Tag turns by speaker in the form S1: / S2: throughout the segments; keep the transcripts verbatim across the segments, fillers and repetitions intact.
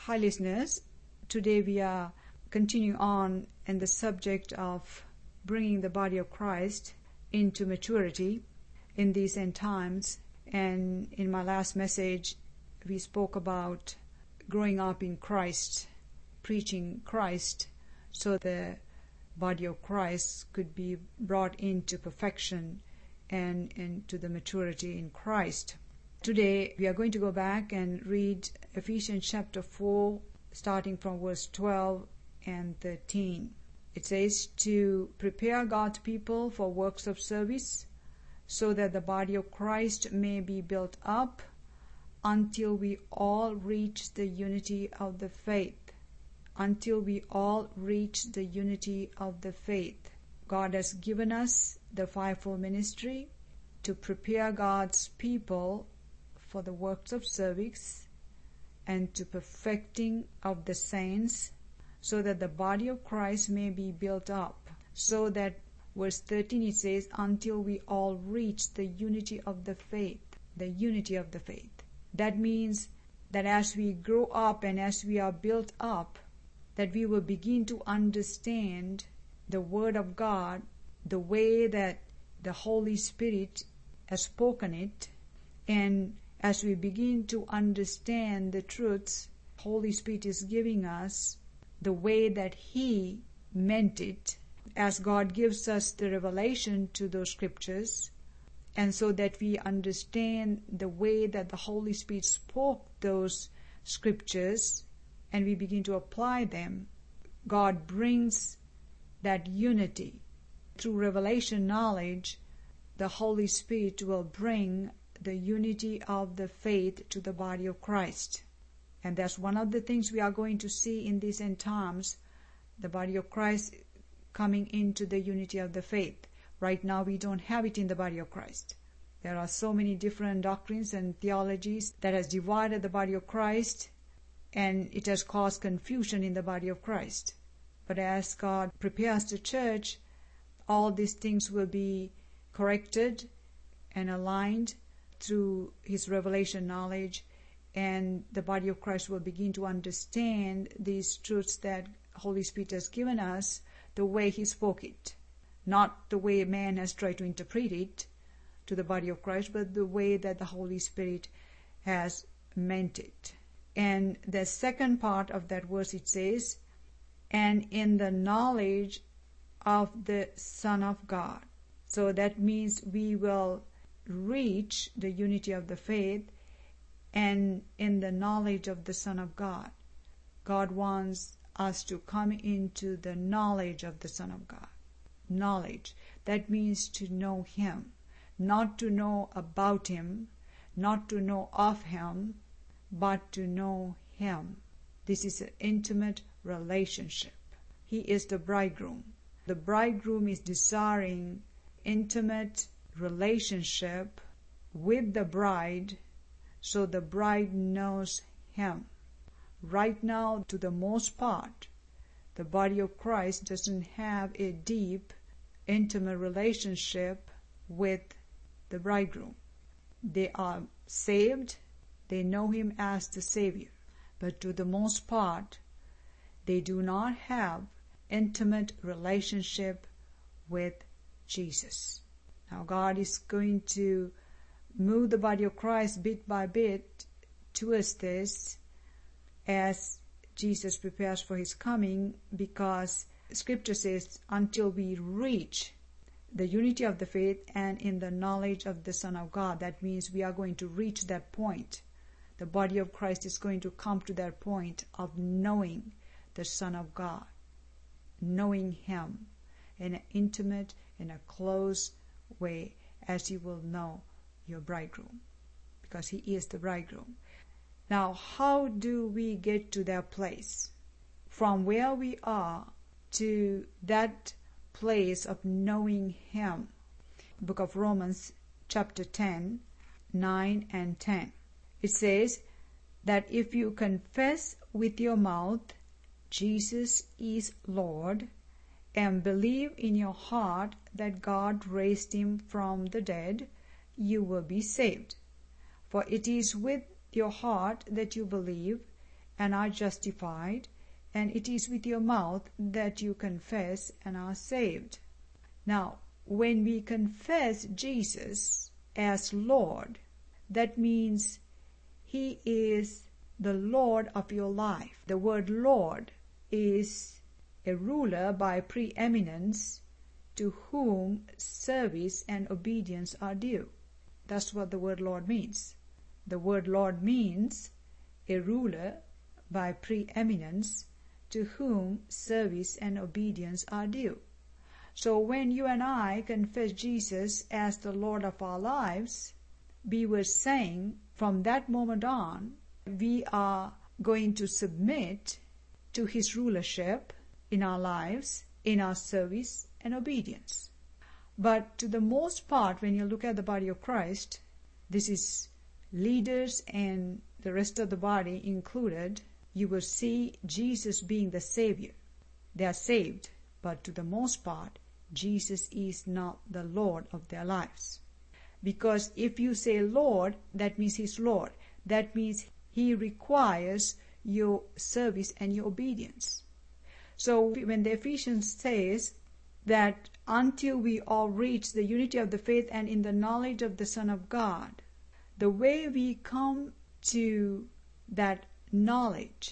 S1: Hi listeners, today we are continuing on in the subject of bringing the body of Christ into maturity in these end times. And in my last message, we spoke about growing up in Christ, preaching Christ, so the body of Christ could be brought into perfection and into the maturity in Christ. Today, we are going to go back and read Ephesians chapter four, starting from verse twelve and thirteen. It says, to prepare God's people for works of service, so that the body of Christ may be built up until we all reach the unity of the faith. Until we all reach the unity of the faith. God has given us the fivefold ministry to prepare God's people for the works of service and to perfecting of the saints, so that the body of Christ may be built up. So that, verse thirteen, it says, until we all reach the unity of the faith. The unity of the faith. That means that as we grow up and as we are built up, that we will begin to understand the Word of God, the way that the Holy Spirit has spoken it, and as we begin to understand the truths Holy Spirit is giving us, the way that He meant it, as God gives us the revelation to those scriptures, and so that we understand the way that the Holy Spirit spoke those scriptures, and we begin to apply them, God brings that unity. Through revelation knowledge, the Holy Spirit will bring the unity of the faith to the body of Christ. And that's one of the things we are going to see in these end times, the body of Christ coming into the unity of the faith. Right now we don't have it in the body of Christ. There are so many different doctrines and theologies that has divided the body of Christ, and it has caused confusion in the body of Christ. But as God prepares the church, all these things will be corrected and aligned through His revelation knowledge, and the body of Christ will begin to understand these truths that Holy Spirit has given us the way He spoke it. Not the way man has tried to interpret it to the body of Christ, but the way that the Holy Spirit has meant it. And the second part of that verse, it says, and in the knowledge of the Son of God. So that means we will reach the unity of the faith and in the knowledge of the Son of God. God wants us to come into the knowledge of the Son of God. Knowledge. That means to know Him. Not to know about Him, not to know of Him, but to know Him. This is an intimate relationship. He is the bridegroom. The bridegroom is desiring intimate relationship with the bride, so the bride knows Him. Right now, to the most part, the body of Christ doesn't have a deep, intimate relationship with the bridegroom. They are saved, they know Him as the Savior, but to the most part, they do not have intimate relationship with Jesus. Now God is going to move the body of Christ bit by bit towards this as Jesus prepares for His coming, because Scripture says until we reach the unity of the faith and in the knowledge of the Son of God. That means we are going to reach that point. The body of Christ is going to come to that point of knowing the Son of God, knowing Him in an intimate, in a close way, as you will know your bridegroom, because He is the bridegroom. Now, how do we get to that place? From where we are to that place of knowing Him. Book of Romans, chapter ten, nine and ten. It says that if you confess with your mouth Jesus is Lord, and believe in your heart that God raised Him from the dead, you will be saved. For it is with your heart that you believe, and are justified, and it is with your mouth that you confess and are saved. Now, when we confess Jesus as Lord, that means He is the Lord of your life. The word Lord is a ruler by preeminence to whom service and obedience are due. That's what the word Lord means. The word Lord means a ruler by preeminence to whom service and obedience are due. So when you and I confess Jesus as the Lord of our lives, we were saying from that moment on, we are going to submit to His rulership in our lives, in our service and obedience. But to the most part, when you look at the body of Christ, this is leaders and the rest of the body included, you will see Jesus being the Savior. They are saved, but to the most part, Jesus is not the Lord of their lives. Because if you say Lord, that means He's Lord. That means He requires your service and your obedience. So when the Ephesians says that until we all reach the unity of the faith and in the knowledge of the Son of God, the way we come to that knowledge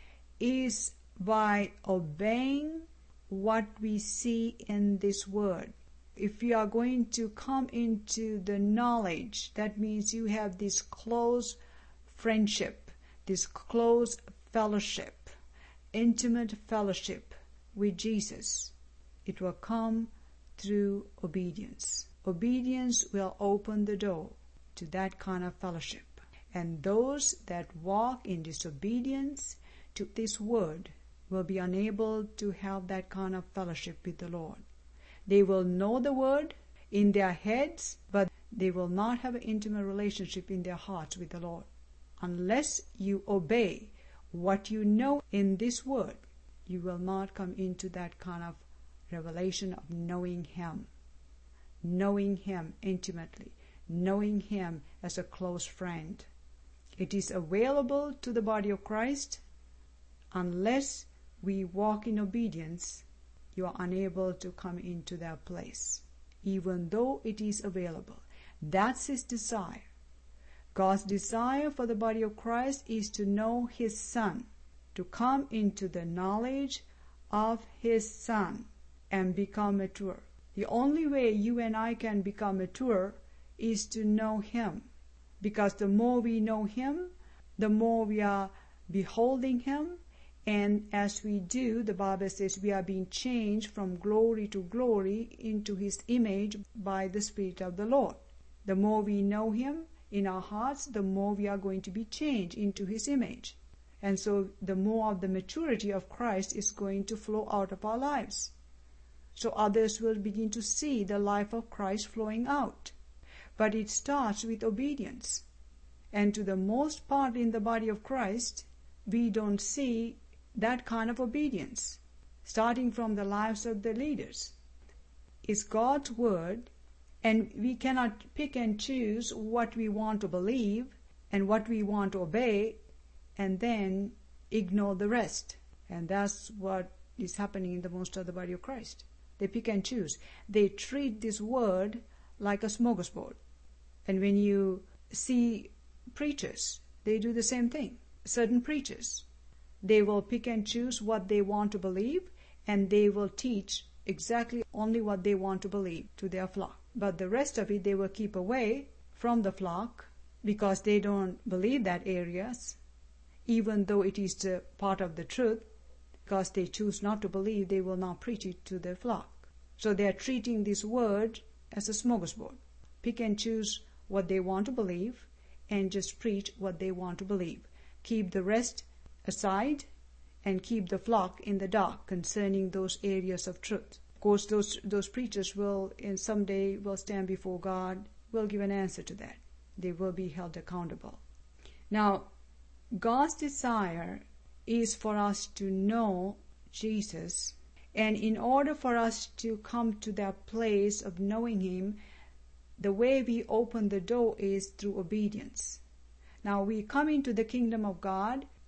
S1: is by obeying what we see in this word. If you are going to come into the knowledge, that means you have this close friendship, this close fellowship, intimate fellowship with Jesus. It will come through obedience. Obedience will open the door to that kind of fellowship. And those that walk in disobedience to this word will be unable to have that kind of fellowship with the Lord. They will know the word in their heads, but they will not have an intimate relationship in their hearts with the Lord. Unless you obey what you know in this word, you will not come into that kind of revelation of knowing Him, knowing Him intimately, knowing Him as a close friend. It is available to the body of Christ. Unless we walk in obedience, you are unable to come into that place, even though it is available. That's His desire. God's desire for the body of Christ is to know His Son, to come into the knowledge of His Son and become mature. The only way you and I can become mature is to know Him, because the more we know Him, the more we are beholding Him. And as we do, the Bible says we are being changed from glory to glory into His image by the Spirit of the Lord. The more we know Him in our hearts, the more we are going to be changed into His image. And so the more of the maturity of Christ is going to flow out of our lives. So others will begin to see the life of Christ flowing out. But it starts with obedience. And to the most part in the body of Christ, we don't see that kind of obedience, starting from the lives of the leaders. It's God's word, and we cannot pick and choose what we want to believe and what we want to obey and then ignore the rest. And that's what is happening in the most of the body of Christ. They pick and choose. They treat this word like a smorgasbord. And when you see preachers, they do the same thing. Certain preachers, they will pick and choose what they want to believe, and they will teach exactly only what they want to believe to their flock. But the rest of it they will keep away from the flock because they don't believe that areas, even though it is the part of the truth. Because they choose not to believe, they will not preach it to their flock. So they are treating this word as a smorgasbord. Pick and choose what they want to believe and just preach what they want to believe. Keep the rest aside and keep the flock in the dark concerning those areas of truth. Of course, those those preachers will, in someday, will stand before God, will give an answer to that. They will be held accountable. Now, God's desire is for us to know Jesus, and in order for us to come to that place of knowing Him, the way we open the door is through obedience. Now, we come into the kingdom of God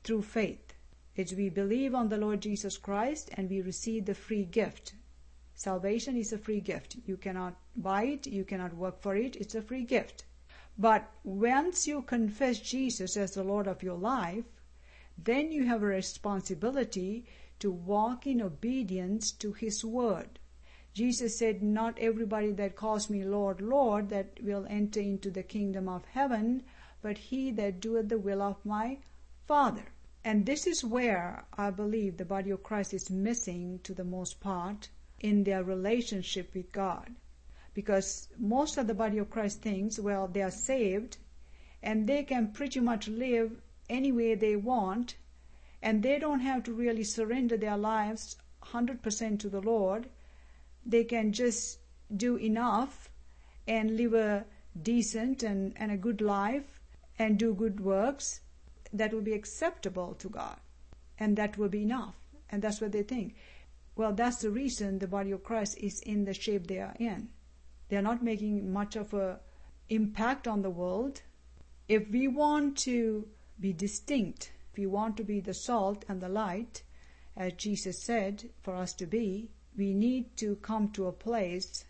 S1: through faith. It's we believe on the Lord Jesus Christ and we receive the free gift. Salvation is a free gift. You cannot buy it, you cannot work for it, it's a free gift. But once you confess Jesus as the Lord of your life, then you have a responsibility to walk in obedience to His word. Jesus said, not everybody that calls me Lord, Lord, that will enter into the kingdom of heaven, but he that doeth the will of my Father. And this is where I believe the body of Christ is missing to the most part in their relationship with God. Because most of the body of Christ thinks, well, they are saved and they can pretty much live any way they want, and they don't have to really surrender their lives one hundred percent to the Lord. They can just do enough and live a decent and, and a good life and do good works that will be acceptable to God. And that will be enough. And that's what they think. Well, that's the reason the body of Christ is in the shape they are in. They are not making much of an impact on the world. If we want to be distinct, if we want to be the salt and the light, as Jesus said for us to be, we need to come to a place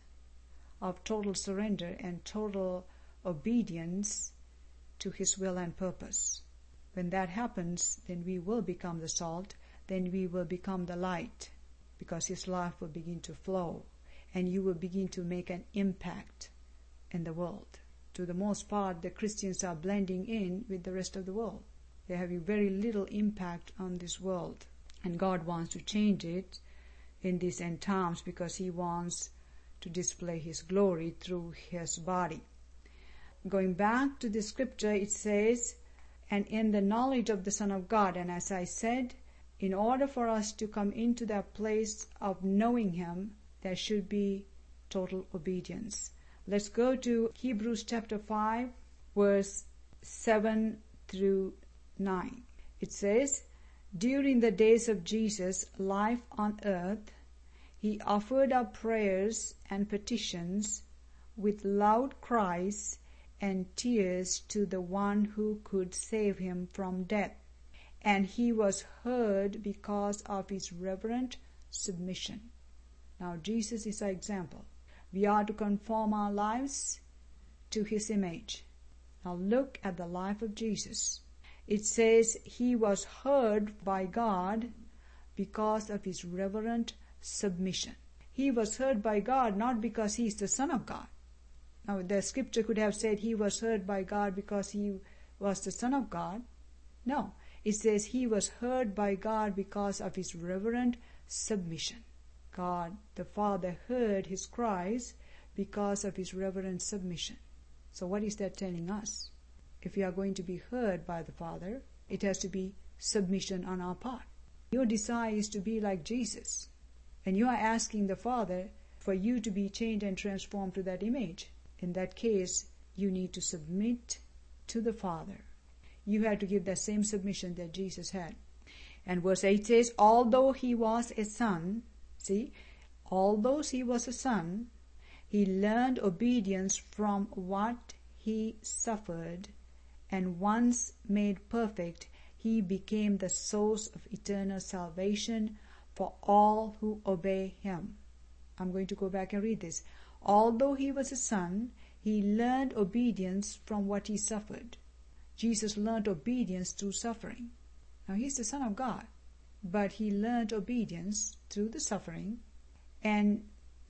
S1: of total surrender and total obedience to His will and purpose. When that happens, then we will become the salt, then we will become the light, because His life will begin to flow, and you will begin to make an impact in the world. To the most part, the Christians are blending in with the rest of the world. They're having very little impact on this world. And God wants to change it in these end times because He wants to display His glory through His body. Going back to the scripture, it says, and in the knowledge of the Son of God. And as I said, in order for us to come into that place of knowing Him, there should be total obedience. Let's go to Hebrews chapter five, verse seven through nine. It says, during the days of Jesus' life on earth, He offered up prayers and petitions with loud cries and tears to the one who could save Him from death. And He was heard because of His reverent submission. Now, Jesus is our example. We are to conform our lives to His image. Now look at the life of Jesus. It says He was heard by God because of His reverent submission. He was heard by God not because He is the Son of God. Now the scripture could have said He was heard by God because He was the Son of God. No, it says He was heard by God because of His reverent submission. God the Father heard His cries because of His reverent submission. So what is that telling us? If we are going to be heard by the Father, it has to be submission on our part. Your desire is to be like Jesus, and you are asking the Father for you to be changed and transformed to that image. In that case, you need to submit to the Father. You have to give that same submission that Jesus had. And verse eight says, although He was a son, see, although He was a son, He learned obedience from what He suffered, and once made perfect, He became the source of eternal salvation for all who obey Him. I'm going to go back and read this. Although He was a son, He learned obedience from what He suffered. Jesus learned obedience through suffering. Now He's the Son of God, but He learned obedience through the suffering. And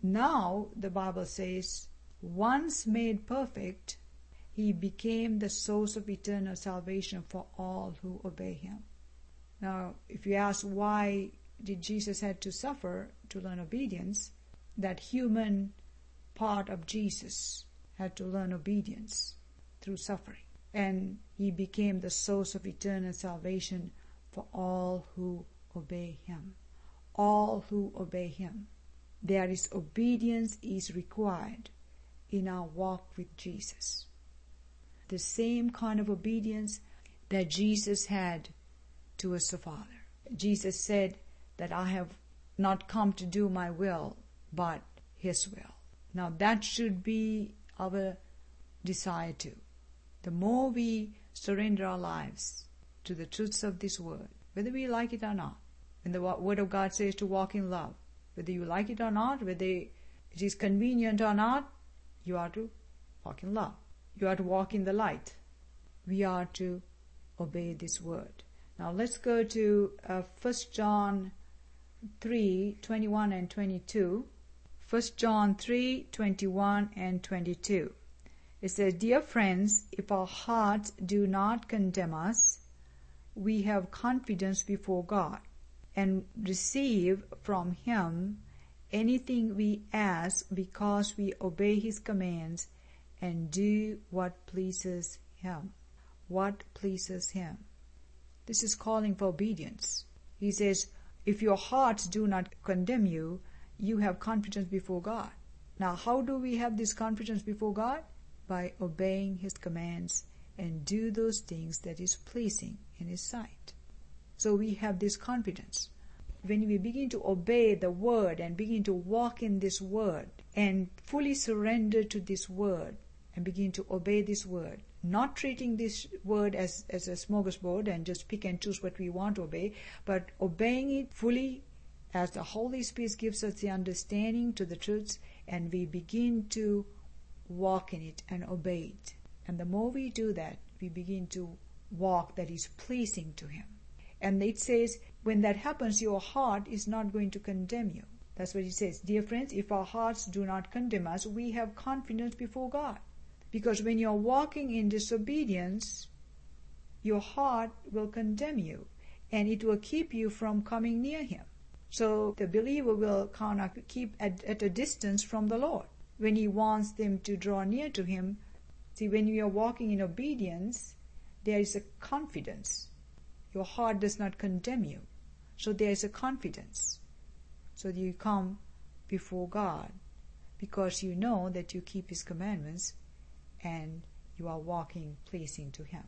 S1: now the Bible says, once made perfect, He became the source of eternal salvation for all who obey Him. Now, if you ask why did Jesus had to suffer to learn obedience, that human part of Jesus had to learn obedience through suffering. And He became the source of eternal salvation for all who obey Him. All who obey Him. There is obedience is required in our walk with Jesus. The same kind of obedience that Jesus had towards the Father. Jesus said that I have not come to do my will, but His will. Now that should be our desire too. The more we surrender our lives to the truths of this word, whether we like it or not. When the word of God says to walk in love, whether you like it or not, whether it is convenient or not, you are to walk in love. You are to walk in the light. We are to obey this word. Now let's go to uh, First John three, twenty-one and twenty-two. First John three, twenty-one and twenty-two. It says, "Dear friends, if our hearts do not condemn us, we have confidence before God and receive from Him anything we ask because we obey His commands and do what pleases Him." What pleases Him? This is calling for obedience. He says, if your hearts do not condemn you, you have confidence before God. Now, how do we have this confidence before God? By obeying His commands and do those things that is pleasing in His sight. So we have this confidence. When we begin to obey the word and begin to walk in this word and fully surrender to this word and begin to obey this word, not treating this word as, as a smorgasbord and just pick and choose what we want to obey, but obeying it fully as the Holy Spirit gives us the understanding to the truths, and we begin to walk in it and obey it. And the more we do that, we begin to walk that is pleasing to Him. And it says, when that happens, your heart is not going to condemn you. That's what it says. Dear friends, if our hearts do not condemn us, we have confidence before God. Because when you're walking in disobedience, your heart will condemn you, and it will keep you from coming near Him. So the believer will kind of keep at, at a distance from the Lord when He wants them to draw near to Him. See, when you are walking in obedience, there is a confidence. Your heart does not condemn you. So there is a confidence. So you come before God because you know that you keep His commandments and you are walking pleasing to Him.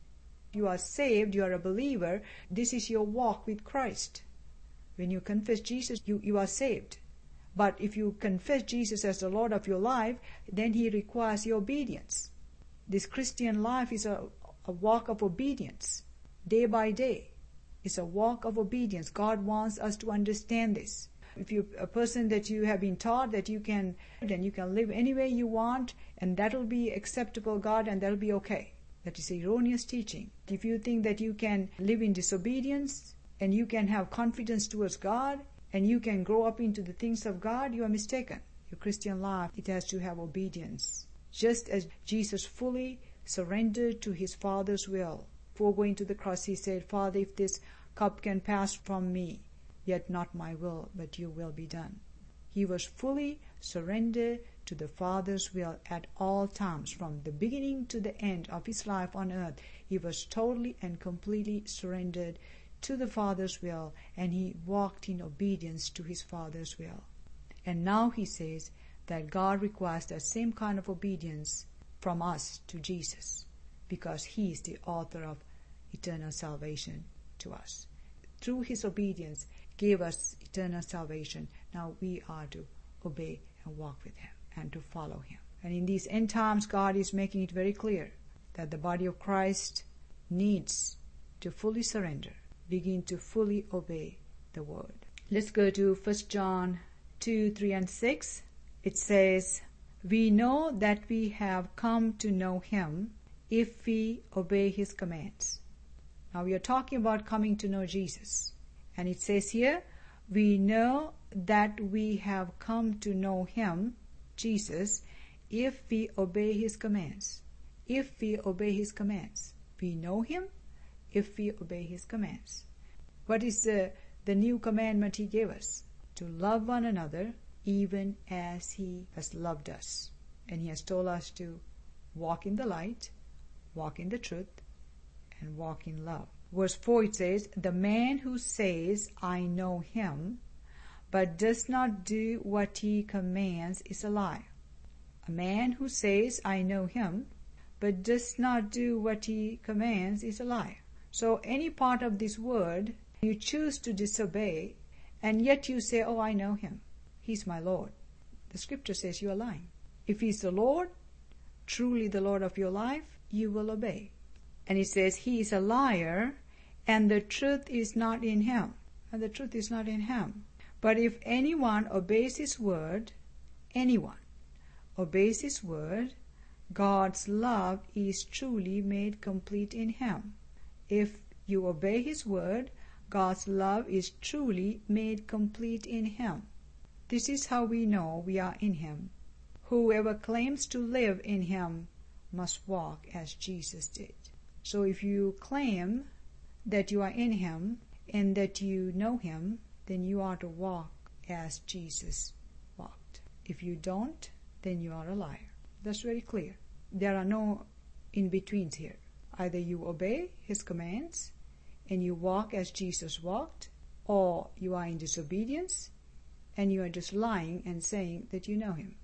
S1: You are saved, you are a believer. This is your walk with Christ. When you confess Jesus, you, you are saved. But if you confess Jesus as the Lord of your life, then He requires your obedience. This Christian life is a, a walk of obedience, day by day. It's a walk of obedience. God wants us to understand this. If you're a person that you have been taught that you can, then you can live any way you want, and that'll be acceptable, God, and that'll be okay. That is erroneous teaching. If you think that you can live in disobedience, and you can have confidence towards God, and you can grow up into the things of God, you are mistaken. Your Christian life, it has to have obedience. Just as Jesus fully surrendered to His Father's will. Before going to the cross, He said, Father, if this cup can pass from me, yet not my will, but your will be done. He was fully surrendered to the Father's will at all times. From the beginning to the end of His life on earth, He was totally and completely surrendered to the Father's will, and He walked in obedience to His Father's will. And now He says that God requires that same kind of obedience from us to Jesus, because He is the author of eternal salvation to us. Through His obedience, gave us eternal salvation. Now we are to obey and walk with Him and to follow Him. And in these end times, God is making it very clear that the body of Christ needs to fully surrender, begin to fully obey the word. Let's go to First John two, three and six. It says, we know that we have come to know Him if we obey His commands. Now we are talking about coming to know Jesus. And it says here, we know that we have come to know Him, Jesus, if we obey His commands. If we obey His commands. We know Him if we obey His commands. What is the, the new commandment He gave us? To love one another even as He has loved us. And He has told us to walk in the light, walk in the truth, and walk in love. Verse four, it says, the man who says, I know Him, but does not do what He commands is a liar. A man who says, I know Him, but does not do what He commands is a liar. So any part of this word, you choose to disobey, and yet you say, oh, I know Him. He's my Lord. The scripture says you are lying. If He's the Lord, truly the Lord of your life, you will obey. And it says, He is a liar and the truth is not in him. And the truth is not in him. But if anyone obeys his word, anyone obeys his word, God's love is truly made complete in him. If you obey his word, God's love is truly made complete in him. This is how we know we are in him. Whoever claims to live in him must walk as Jesus did. So if you claim that you are in him and that you know him, then you are to walk as Jesus walked. If you don't, then you are a liar. That's very clear. There are no in-betweens here. Either you obey his commands and you walk as Jesus walked, or you are in disobedience and you are just lying and saying that you know him.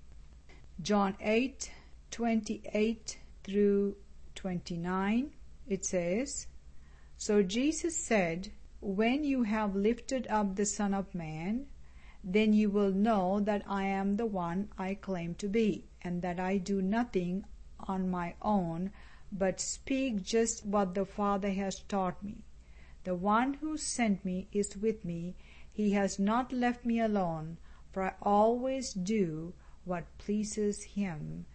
S1: John eight, twenty-eight through twenty-nine, it says, So Jesus said, When you have lifted up the Son of Man, then you will know that I am the one I claim to be, and that I do nothing on my own, but speak just what the Father has taught me. The one who sent me is with me. He has not left me alone, for I always do what pleases him.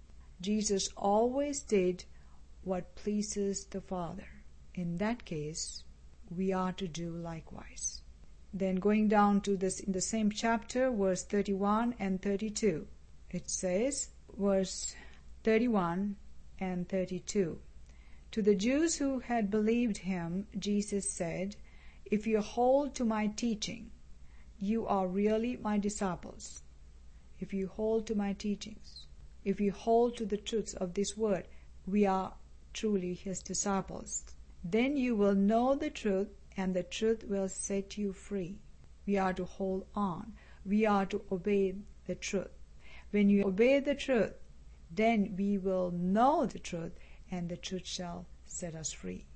S1: Jesus always did what pleases the Father. In that case, we are to do likewise. Then going down to this in the same chapter, verse thirty-one and thirty-two, it says, verse thirty-one and thirty-two, To the Jews who had believed him, Jesus said, If you hold to my teaching, you are really my disciples. If you hold to my teachings, if you hold to the truths of this word, we are truly his disciples. Then you will know the truth, and the truth will set you free. We are to hold on. We are to obey the truth. When you obey the truth, then we will know the truth, and the truth shall set us free.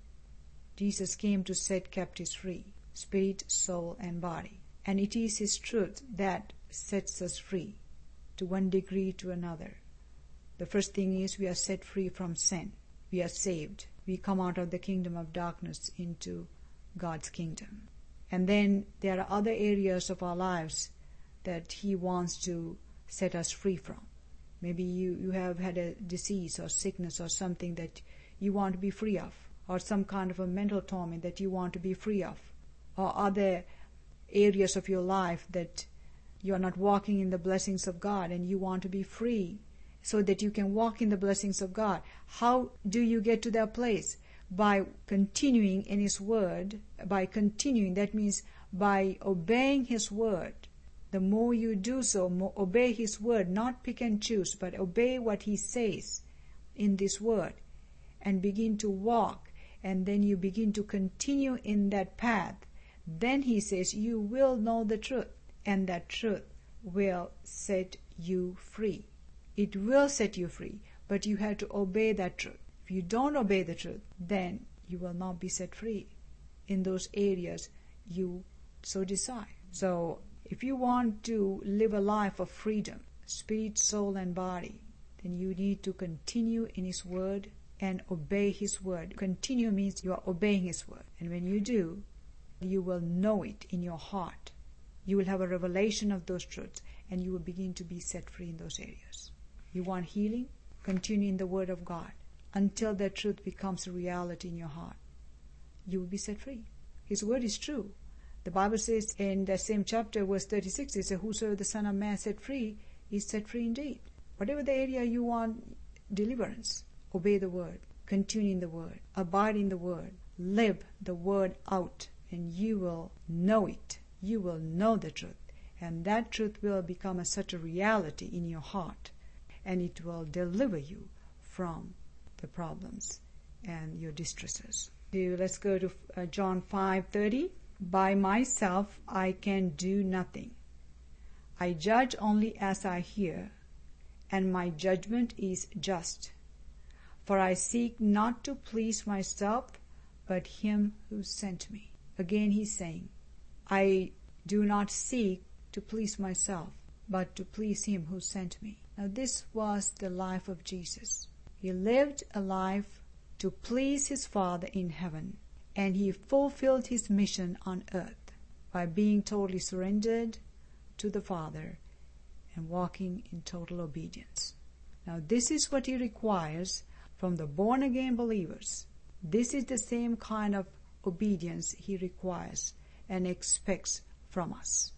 S1: Jesus came to set captives free, spirit, soul, and body. And it is his truth that sets us free, to one degree to another. The first thing is we are set free from sin. We are saved. We come out of the kingdom of darkness into God's kingdom. And then there are other areas of our lives that he wants to set us free from. Maybe you, you have had a disease or sickness or something that you want to be free of, or some kind of a mental torment that you want to be free of, or other areas of your life that you are not walking in the blessings of God and you want to be free so that you can walk in the blessings of God. How do you get to that place? By continuing in his word, by continuing, that means by obeying his word. The more you do so, more obey his word, not pick and choose, but obey what he says in this word and begin to walk, and then you begin to continue in that path. Then he says you will know the truth, and that truth will set you free. It will set you free, but you have to obey that truth. If you don't obey the truth, then you will not be set free in those areas you so desire. So if you want to live a life of freedom, spirit, soul, and body, then you need to continue in his word and obey his word. Continue means you are obeying his word. And when you do, you will know it in your heart. You will have a revelation of those truths, and you will begin to be set free in those areas. You want healing? Continue in the word of God until that truth becomes a reality in your heart. You will be set free. His word is true. The Bible says in that same chapter, verse thirty-six, it says, Whosoever the Son of Man set free is set free indeed. Whatever the area you want deliverance, obey the word, continue in the word, abide in the word, live the word out, and you will know it. You will know the truth, and that truth will become a, such a reality in your heart, and it will deliver you from the problems and your distresses. So let's go to uh, John five thirty. By myself I can do nothing. I judge only as I hear, and my judgment is just. For I seek not to please myself, but him who sent me. Again he's saying, I do not seek to please myself, but to please him who sent me. Now this was the life of Jesus. He lived a life to please his Father in heaven, and he fulfilled his mission on earth by being totally surrendered to the Father and walking in total obedience. Now this is what he requires from the born-again believers. This is the same kind of obedience he requires and expects from us.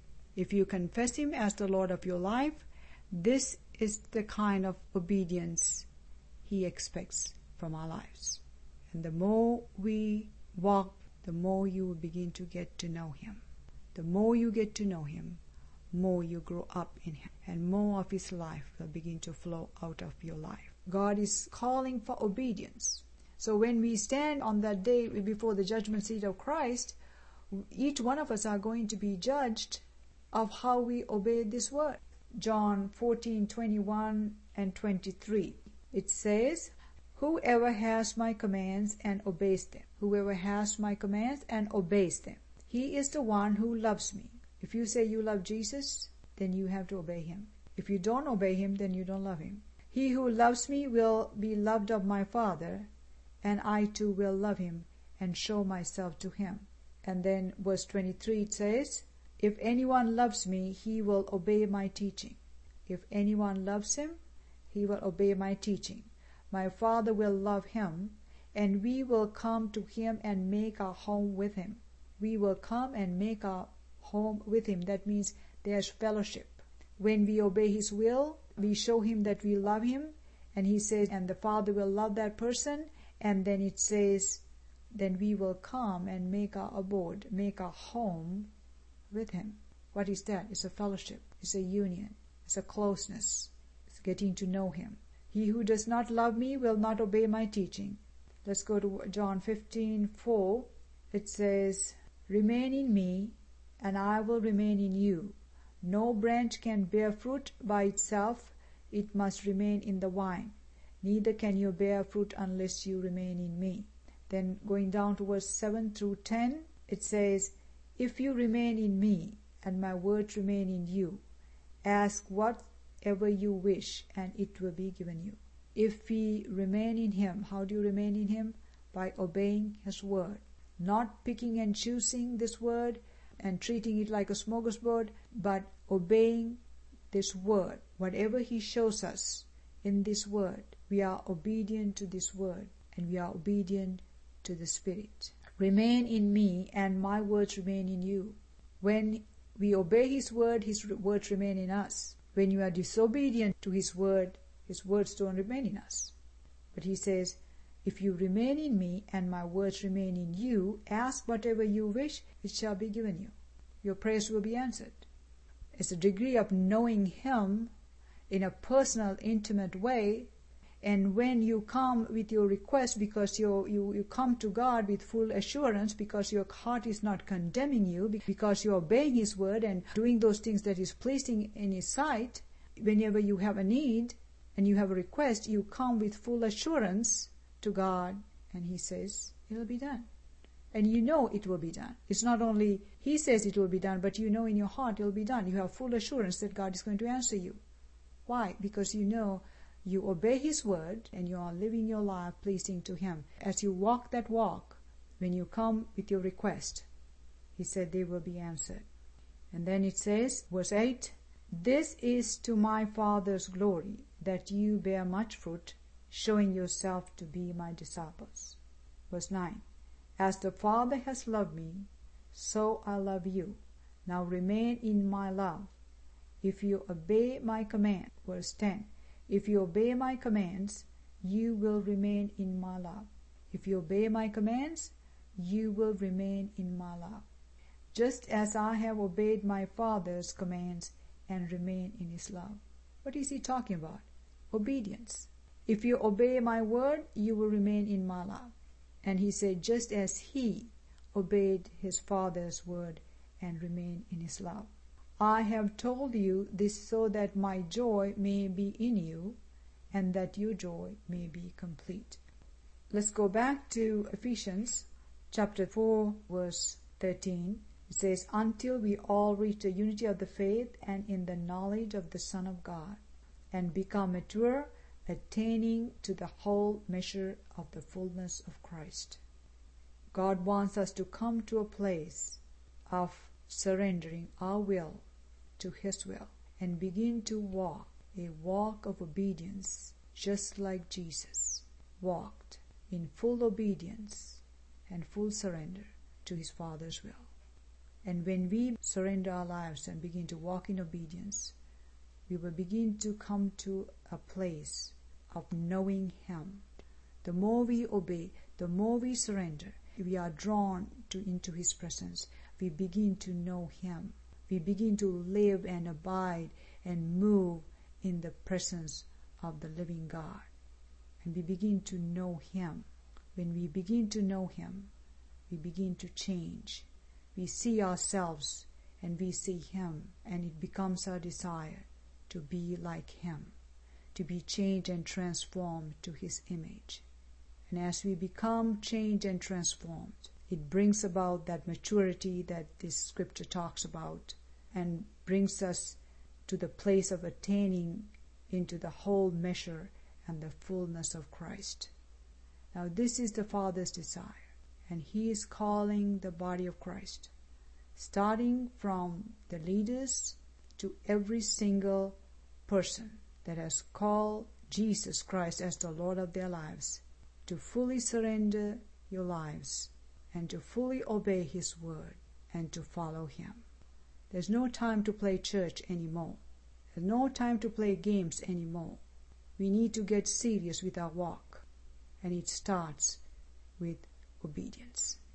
S1: If you confess him as the Lord of your life, this is the kind of obedience he expects from our lives. And the more we walk, the more you will begin to get to know him. The more you get to know him, more you grow up in him, and more of his life will begin to flow out of your life. God is calling for obedience. So when we stand on that day before the judgment seat of Christ, each one of us are going to be judged of how we obey this word. John fourteen, twenty-one and twenty-three. It says, "Whoever has my commands and obeys them, whoever has my commands and obeys them, he is the one who loves me." If you say you love Jesus, then you have to obey him. If you don't obey him, then you don't love him. "He who loves me will be loved of my Father, and I too will love him and show myself to him." And then verse twenty-three, it says, "If anyone loves me, he will obey my teaching. If anyone loves him, he will obey my teaching. My Father will love him, and we will come to him and make our home with him." We will come and make our home with him. That means there's fellowship. When we obey his will, we show him that we love him, and he says, and the Father will love that person, and then it says, then we will come and make our abode, make our home with him. What is that? It's a fellowship. It's a union. It's a closeness. It's getting to know him. "He who does not love me will not obey my teaching." Let's go to John fifteen, four. It says, "Remain in me, and I will remain in you. No branch can bear fruit by itself. It must remain in the vine. Neither can you bear fruit unless you remain in me." Then going down to verse seven through ten, it says, "If you remain in me, and my words remain in you, ask whatever you wish, and it will be given you." If we remain in him, how do you remain in him? By obeying his word. Not picking and choosing this word and treating it like a smorgasbord, but obeying this word. Whatever he shows us in this word, we are obedient to this word, and we are obedient to the Spirit. "Remain in me, and my words remain in you." When we obey his word, his words remain in us. When you are disobedient to his word, his words don't remain in us. But he says, "If you remain in me, and my words remain in you, ask whatever you wish, it shall be given you." Your prayers will be answered. It's a degree of knowing him in a personal, intimate way. And when you come with your request, because you, you, you come to God with full assurance, because your heart is not condemning you, because you're obeying his word and doing those things that is pleasing in his sight, whenever you have a need and you have a request, you come with full assurance to God, and he says, it'll be done. And you know it will be done. It's not only he says it will be done, but you know in your heart it will be done. You have full assurance that God is going to answer you. Why? Because you know you obey his word and you are living your life pleasing to him. As you walk that walk, when you come with your request, he said they will be answered. And then it says, verse eight, "This is to my Father's glory, that you bear much fruit, showing yourself to be my disciples." Verse nine, "As the Father has loved me, so I love you. Now remain in my love. If you obey my command," verse ten, "if you obey my commands, you will remain in my love." If you obey my commands, you will remain in my love. "Just as I have obeyed my Father's commands and remain in his love." What is he talking about? Obedience. If you obey my word, you will remain in my love. And he said, just as he obeyed his Father's word and remained in his love. "I have told you this so that my joy may be in you, and that your joy may be complete." Let's go back to Ephesians chapter four, verse thirteen. It says, "Until we all reach the unity of the faith and in the knowledge of the Son of God, and become mature, attaining to the whole measure of the fullness of Christ." God wants us to come to a place of surrendering our will to His will and begin to walk a walk of obedience, just like Jesus walked in full obedience and full surrender to His Father's will. And when we surrender our lives and begin to walk in obedience, we will begin to come to a place of knowing Him. The more we obey, the more we surrender, we are drawn to into His presence. We begin to know Him. We begin to live and abide and move in the presence of the living God. And we begin to know Him. When we begin to know Him, we begin to change. We see ourselves and we see Him, and it becomes our desire to be like Him, to be changed and transformed to His image. And as we become changed and transformed, it brings about that maturity that this scripture talks about, and brings us to the place of attaining into the whole measure and the fullness of Christ. Now this is the Father's desire, and He is calling the body of Christ, starting from the leaders to every single person that has called Jesus Christ as the Lord of their lives, to fully surrender your lives and to fully obey His word and to follow Him. There's no time to play church anymore. There's no time to play games anymore. We need to get serious with our walk, and it starts with obedience.